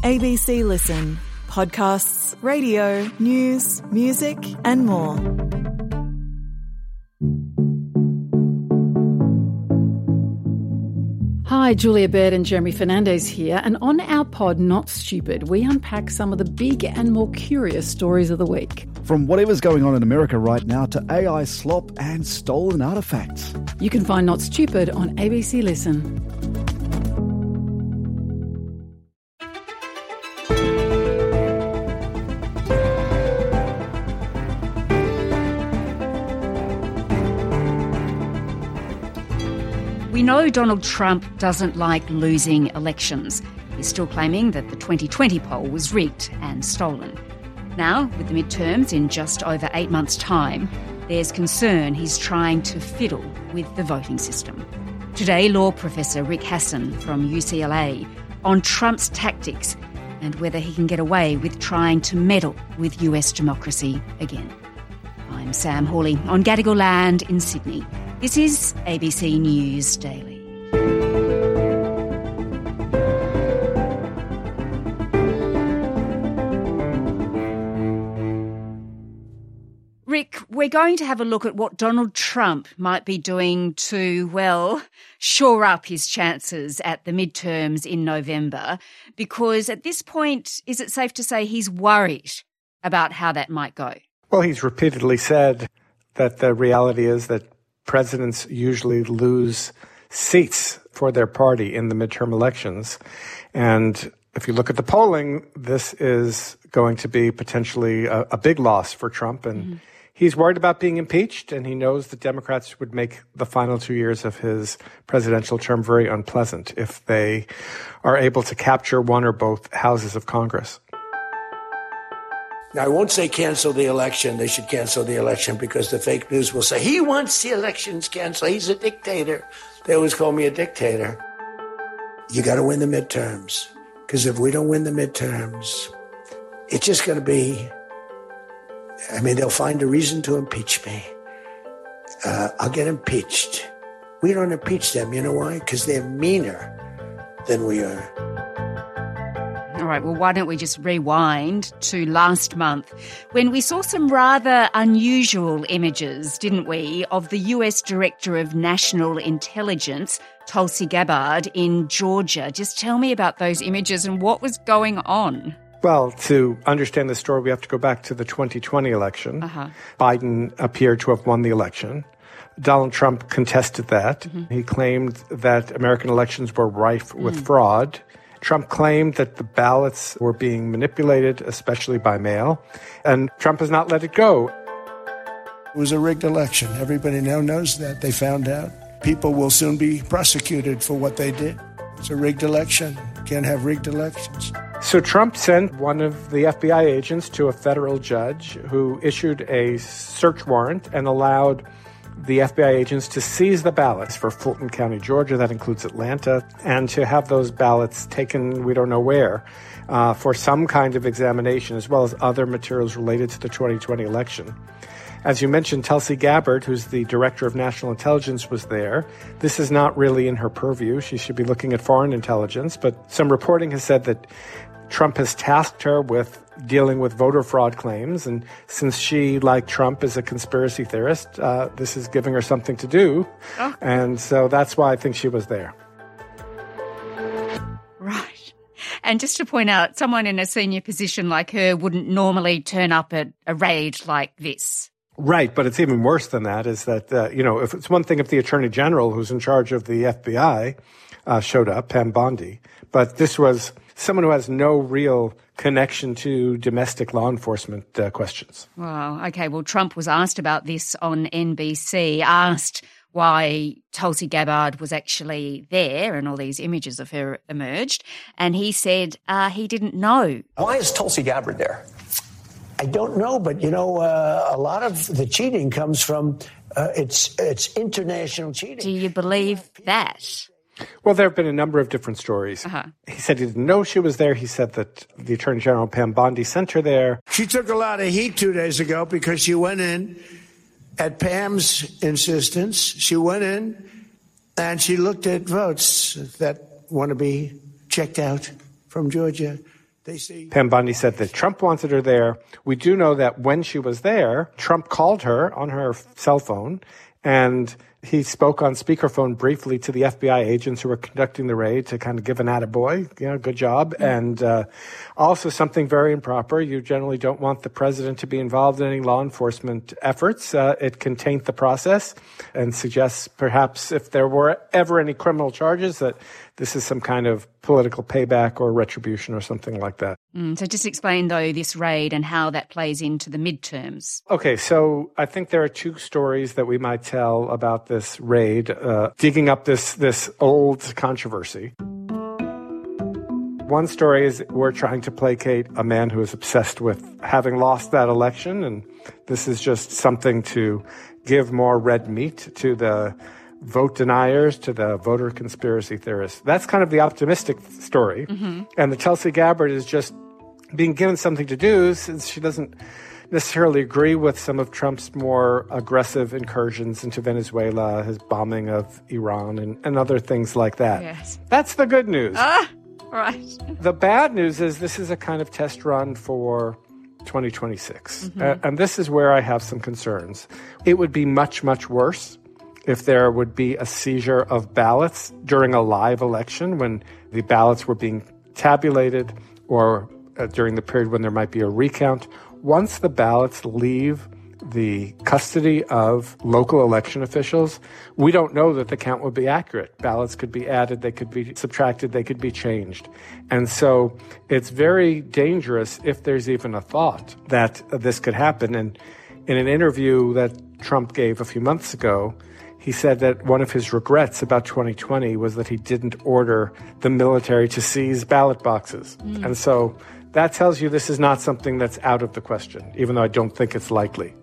ABC Listen. Podcasts, radio, news, music and more. Hi, Julia Baird and Jeremy Fernandez here, and on our pod Not Stupid, we unpack some of the big and more curious stories of the week. From whatever's going on in America right now to AI slop and stolen artefacts. You can find Not Stupid on ABC Listen. We know Donald Trump doesn't like losing elections. He's still claiming that the 2020 poll was rigged and stolen. Now, with the midterms in just over 8 months' time, there's concern he's trying to fiddle with the voting system. Today, law professor Rick Hasen from UCLA on Trump's tactics and whether he can get away with trying to meddle with US democracy again. I'm Sam Hawley on Gadigal Land in Sydney. This is ABC News Daily. Rick, we're going to have a look at what Donald Trump might be doing to, well, shore up his chances at the midterms in November, because at this point, is it safe to say he's worried about how that might go? Well, he's repeatedly said that the reality is that presidents usually lose seats for their party in the midterm elections. And if you look at the polling, this is going to be potentially a big loss for Trump. And he's worried about being impeached, and he knows that Democrats would make the final 2 years of his presidential term very unpleasant if they are able to capture one or both houses of Congress. Now, I won't say cancel the election. They should cancel the election because the fake news will say, he wants the elections canceled. He's a dictator. They always call me a dictator. You got to win the midterms, because if we don't win the midterms, it's just going to be, they'll find a reason to impeach me. I'll get impeached. We don't impeach them. You know why? Because they're meaner than we are. All right, well, why don't we just rewind to last month when we saw some rather unusual images, didn't we, of the US Director of National Intelligence, Tulsi Gabbard, in Georgia. Just tell me about those images and what was going on. Well, to understand the story, we have to go back to the 2020 election. Biden appeared to have won the election. Donald Trump contested that. He claimed that American elections were rife with fraud. Trump claimed that the ballots were being manipulated, especially by mail, and Trump has not let it go. It was a rigged election. Everybody now knows that. They found out. People will soon be prosecuted for what they did. It's a rigged election. You can't have rigged elections. So Trump sent one of the FBI agents to a federal judge who issued a search warrant and allowed the FBI agents to seize the ballots for Fulton County, Georgia, that includes Atlanta, and to have those ballots taken, we don't know where, for some kind of examination, as well as other materials related to the 2020 election. As you mentioned, Tulsi Gabbard, who's the Director of National Intelligence, was there. This is not really in her purview. She should be looking at foreign intelligence, but some reporting has said that Trump has tasked her with dealing with voter fraud claims, and since she, like Trump, is a conspiracy theorist, this is giving her something to do, and so that's why I think she was there. Right. And just to point out, someone in a senior position like her wouldn't normally turn up at a raid like this. Right, but it's even worse than that, is that, if it's one thing if the Attorney General, who's in charge of the FBI, showed up, Pam Bondi, but this was someone who has no real connection to domestic law enforcement questions. Wow. Okay. Well, Trump was asked about this on NBC, asked why Tulsi Gabbard was actually there and all these images of her emerged. And he said he didn't know. Why is Tulsi Gabbard there? I don't know, but, a lot of the cheating comes from it's international cheating. Do you believe that? Well, there have been a number of different stories. He said he didn't know she was there. He said that the Attorney General, Pam Bondi, sent her there. She took a lot of heat 2 days ago because she went in at Pam's insistence. She went in and she looked at votes that want to be checked out from Georgia. Pam Bondi said that Trump wanted her there. We do know that when she was there, Trump called her on her cell phone, and he spoke on speakerphone briefly to the FBI agents who were conducting the raid to kind of give an attaboy, good job. And also something very improper. You generally don't want the president to be involved in any law enforcement efforts. It can taint the process and suggests perhaps if there were ever any criminal charges that this is some kind of political payback or retribution or something like that. So just explain, though, this raid and how that plays into the midterms. Okay, so I think there are two stories that we might tell about this raid, digging up this old controversy. One story is we're trying to placate a man who is obsessed with having lost that election, and this is just something to give more red meat to the vote deniers, to the voter conspiracy theorists. That's kind of the optimistic story. Mm-hmm. And the Tulsi Gabbard is just being given something to do since she doesn't necessarily agree with some of Trump's more aggressive incursions into Venezuela, his bombing of Iran, and other things like that. Yes. That's the good news. Right. The bad news is this is a kind of test run for 2026. Mm-hmm. And this is where I have some concerns. It would be much, much worse if there would be a seizure of ballots during a live election when the ballots were being tabulated or during the period when there might be a recount. Once the ballots leave the custody of local election officials, we don't know that the count would be accurate. Ballots could be added, they could be subtracted, they could be changed. And so it's very dangerous if there's even a thought that this could happen. And in an interview that Trump gave a few months ago, he said that one of his regrets about 2020 was that he didn't order the military to seize ballot boxes. And so that tells you this is not something that's out of the question, even though I don't think it's likely.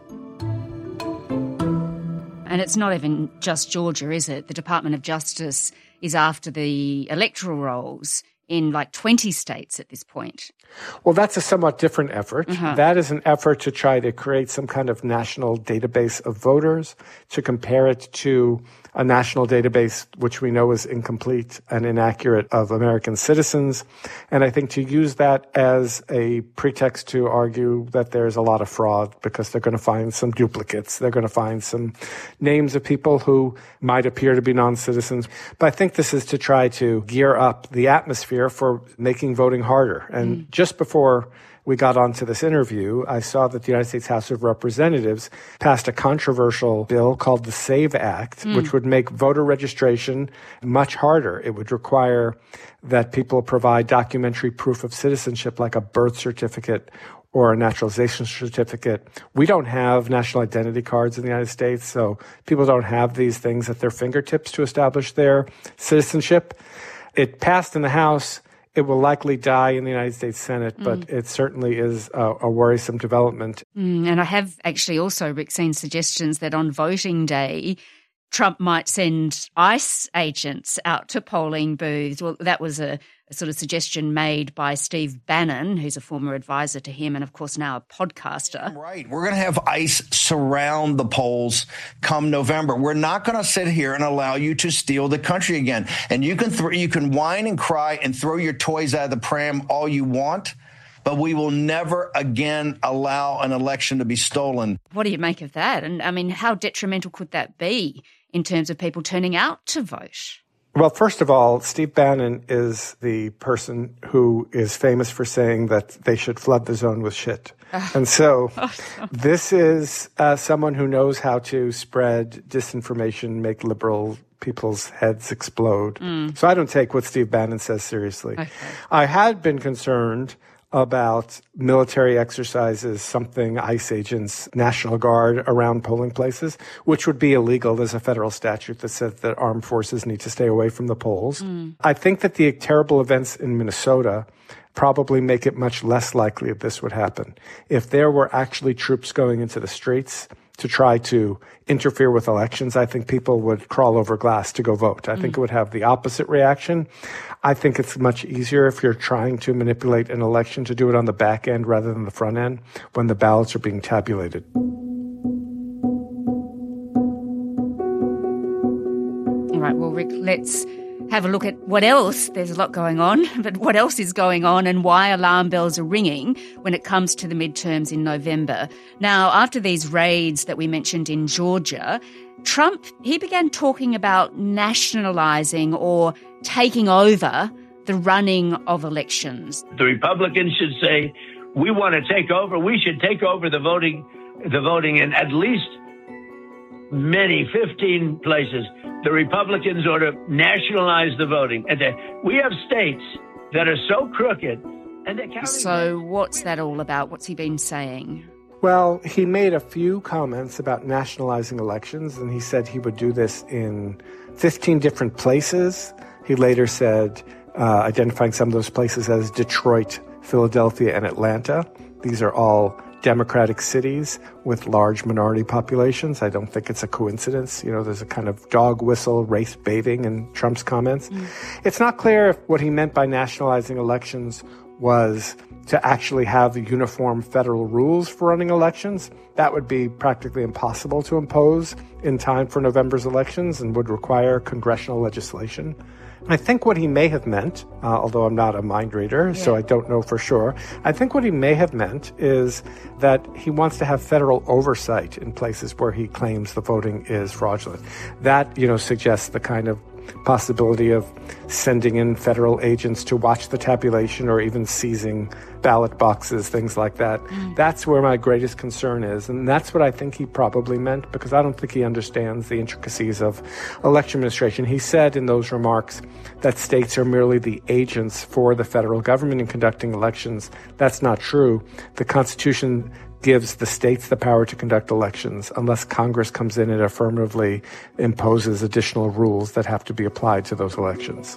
And it's not even just Georgia, is it? The Department of Justice is after the electoral rolls in like 20 states at this point. Well, that's a somewhat different effort. Uh-huh. That is an effort to try to create some kind of national database of voters, to compare it to a national database which we know is incomplete and inaccurate of American citizens. And I think to use that as a pretext to argue that there's a lot of fraud because they're going to find some duplicates. They're going to find some names of people who might appear to be non-citizens. But I think this is to try to gear up the atmosphere for making voting harder. And just before we got onto this interview, I saw that the United States House of Representatives passed a controversial bill called the SAVE Act, which would make voter registration much harder. It would require that people provide documentary proof of citizenship like a birth certificate or a naturalization certificate. We don't have national identity cards in the United States, so people don't have these things at their fingertips to establish their citizenship. It passed in the House. It will likely die in the United States Senate, but it certainly is a worrisome development. And I have actually also, Rick, seen suggestions that on voting day, Trump might send ICE agents out to polling booths. Well, that was a sort of suggestion made by Steve Bannon, who's a former advisor to him and, of course, now a podcaster. Right. We're going to have ICE surround the polls come November. We're not going to sit here and allow you to steal the country again. And you can whine and cry and throw your toys out of the pram all you want, but we will never again allow an election to be stolen. What do you make of that? And, I mean, how detrimental could that be in terms of people turning out to vote? Well, first of all, Steve Bannon is the person who is famous for saying that they should flood the zone with shit. And so this is someone who knows how to spread disinformation, make liberal people's heads explode. So I don't take what Steve Bannon says seriously. Okay. I had been concerned about military exercises, something ICE agents, National Guard around polling places, which would be illegal. There's a federal statute that says that armed forces need to stay away from the polls. I think that the terrible events in Minnesota probably make it much less likely that this would happen. If there were actually troops going into the streets to try to interfere with elections, I think people would crawl over glass to go vote. I think it would have the opposite reaction. I think it's much easier if you're trying to manipulate an election to do it on the back end rather than the front end when the ballots are being tabulated. All right, well, Rick, let's have a look at what else, there's a lot going on, but what else is going on and why alarm bells are ringing when it comes to the midterms in November. Now, after these raids that we mentioned in Georgia, Trump, he began talking about nationalising or taking over the running of elections. The Republicans should say, we want to take over, we should take over the voting in at least 15 places. The Republicans ought to nationalize the voting. And we have states that are so crooked. And they're counting. So what's that all about? What's he been saying? Well, he made a few comments about nationalizing elections, and he said he would do this in 15 different places. He later said, identifying some of those places as Detroit, Philadelphia, and Atlanta. These are all Democratic cities with large minority populations. I don't think it's a coincidence. You know, there's a kind of dog whistle, race baiting in Trump's comments. It's not clear if what he meant by nationalizing elections was to actually have uniform federal rules for running elections. That would be practically impossible to impose in time for November's elections and would require congressional legislation. I think what he may have meant, although I'm not a mind reader, so I don't know for sure, I think what he may have meant is that he wants to have federal oversight in places where he claims the voting is fraudulent. That, suggests the kind of possibility of sending in federal agents to watch the tabulation or even seizing ballot boxes, things like that. That's where my greatest concern is. And that's what I think he probably meant, because I don't think he understands the intricacies of election administration. He said in those remarks that states are merely the agents for the federal government in conducting elections. That's not true. The Constitution gives the states the power to conduct elections unless Congress comes in and affirmatively imposes additional rules that have to be applied to those elections.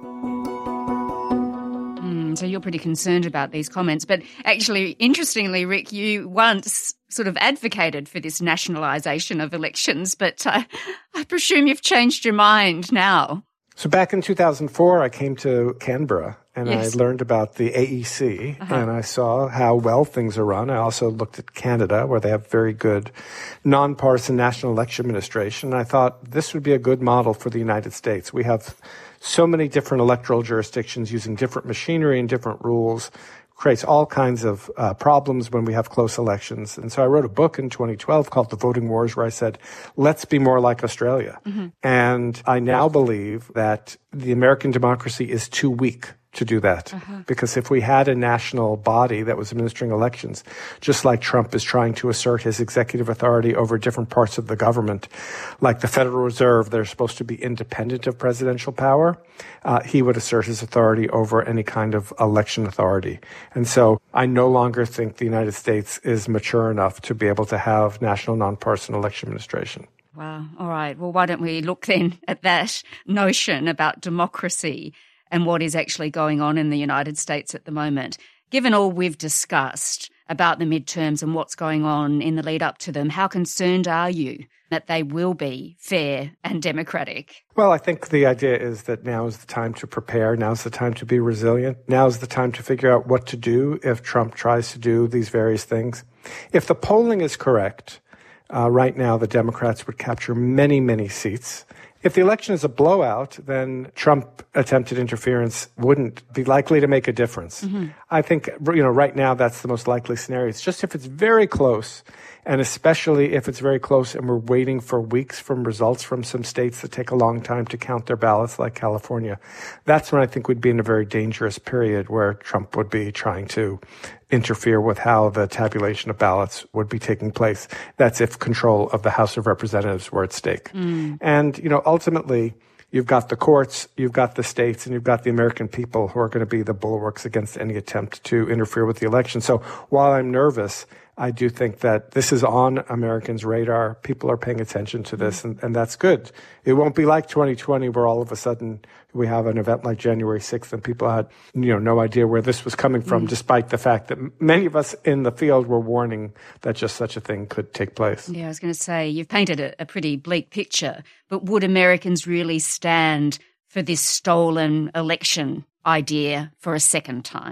So you're pretty concerned about these comments. But actually, interestingly, Rick, you once sort of advocated for this nationalisation of elections, but I presume you've changed your mind now. So back in 2004, I came to Canberra and I learned about the AEC and I saw how well things are run. I also looked at Canada, where they have very good nonpartisan national election administration. And I thought this would be a good model for the United States. We have so many different electoral jurisdictions using different machinery and different rules. Creates all kinds of problems when we have close elections. And so I wrote a book in 2012 called The Voting Wars, where I said, let's be more like Australia. And I now believe that the American democracy is too weak to do that. Because if we had a national body that was administering elections, just like Trump is trying to assert his executive authority over different parts of the government, like the Federal Reserve, they're supposed to be independent of presidential power, he would assert his authority over any kind of election authority. And so I no longer think the United States is mature enough to be able to have national nonpartisan election administration. Wow. All right. Well, why don't we look then at that notion about democracy and what is actually going on in the United States at the moment. Given all we've discussed about the midterms and what's going on in the lead up to them, how concerned are you that they will be fair and democratic? Well, I think the idea is that now is the time to prepare. Now is the time to be resilient. Now is the time to figure out what to do if Trump tries to do these various things. If the polling is correct, right now the Democrats would capture many, many seats. If the election is a blowout, then Trump-attempted interference wouldn't be likely to make a difference. I think, right now that's the most likely scenario. It's just if it's very close, and especially if it's very close and we're waiting for weeks from results from some states that take a long time to count their ballots, like California, that's when I think we'd be in a very dangerous period where Trump would be trying to interfere with how the tabulation of ballots would be taking place. That's if control of the House of Representatives were at stake. And, ultimately, you've got the courts, you've got the states, and you've got the American people who are going to be the bulwarks against any attempt to interfere with the election. So while I'm nervous, I do think that this is on Americans' radar. People are paying attention to this, and that's good. It won't be like 2020 where all of a sudden we have an event like January 6th and people had, no idea where this was coming from, despite the fact that many of us in the field were warning that just such a thing could take place. Yeah, I was going to say, you've painted a pretty bleak picture, but would Americans really stand for this stolen election idea for a second time?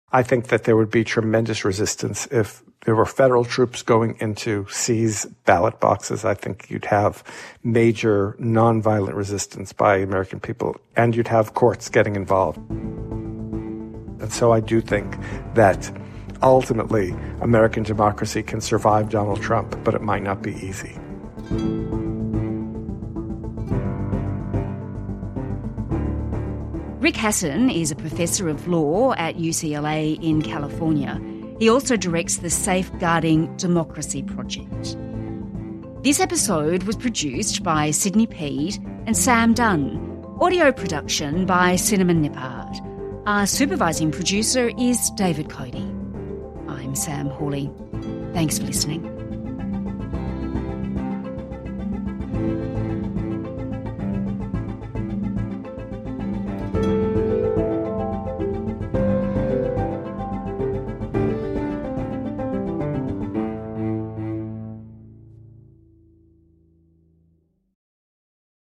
I think that there would be tremendous resistance if there were federal troops going in to seize ballot boxes. I think you'd have major nonviolent resistance by American people, and you'd have courts getting involved. And so I do think that ultimately American democracy can survive Donald Trump, but it might not be easy. Rick Hasen is a professor of law at UCLA in California. He also directs the Safeguarding Democracy Project. This episode was produced by Sydney Peed and Sam Dunn. Audio production by Cinnamon Nippard. Our supervising producer is David Cody. I'm Sam Hawley. Thanks for listening.